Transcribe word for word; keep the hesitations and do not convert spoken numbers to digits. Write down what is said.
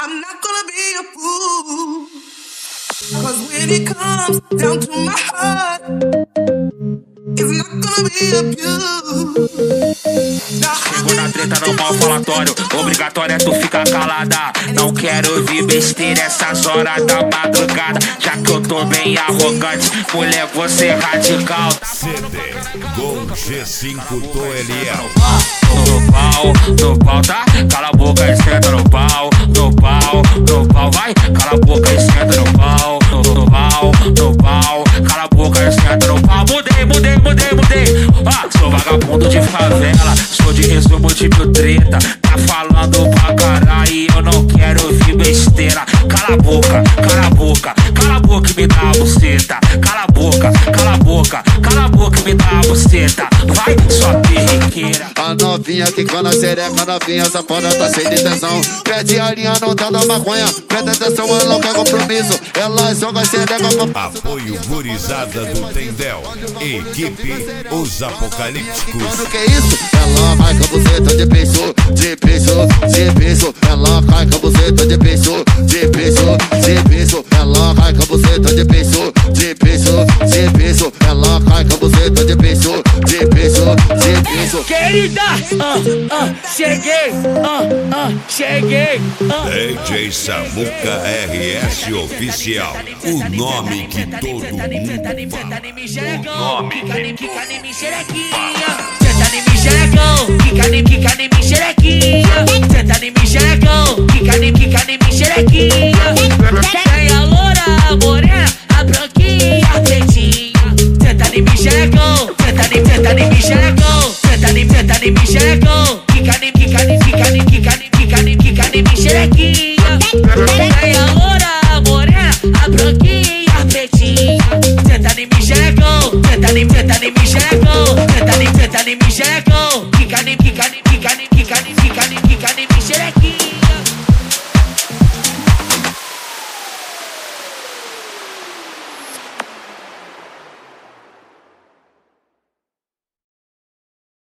I'm not gonna be a fool, cause when it comes down to my heart, it's not gonna be abused. Chegou na treta no mal falatório, obrigatório é tu ficar calada. Não quero ouvir besteira essas horas da madrugada, já que eu tô bem arrogante, mulher, você é radical. C D com G cinco Toeliel. No pau, no pau, tá? Cala a boca e senta no pau. No pau, no pau, vai. Cala a boca e senta no pau. No, no pau, no pau. Cala a boca e senta no pau. Mudei, mudei, mudei, mudei. Ah, sou vagabundo de favela, sou de resumo tipo treta. Tá falando pra caralho e eu não quero ouvir besteira. Cala a boca, cala a boca, cala a boca e me dá a buceta. Cala a boca, cala a boca, cala a boca e me dá a buceta. Vai, sua perriqueira. A novinha que cana xereca, novinha safada tá cheia de tensão. Pede a linha, não tá da maconha. Presta atenção, ela não quer compromisso. Ela joga xereca com... Apoio gurizada do Tendel. Equipe Os Apocalípticos. Mano, que isso? Ela cai com a buceta de peixe, de peixe, de peixe. Ela cai com a buceta de peixe, de peixe, de peixe. Ela cai com a buceta de peixe, de peixe, de peixe. Ela cai com a buceta de peixe, de peixe, de peixe. Querida, ah, ah, cheguei, ah, ah, cheguei, ah. D J Samuca R S Oficial. O nome que todo mundo fala. O nome. Quica em mim, xerequinha. Senta em mim, xerecão. Quica em quica em mim, xerequinha. Senta em mim, xerecão. Quica em quica em mim, xerequinha. Tem a loura, a morena, a branquinha, a pretinha. Senta em mim, xerecão. Senta em, senta em mim, xerecão. Senta em, senta em mim, xerecão. Quica em quica em quica em quica em quica em quica em mim, xerequinha. Tem a loura,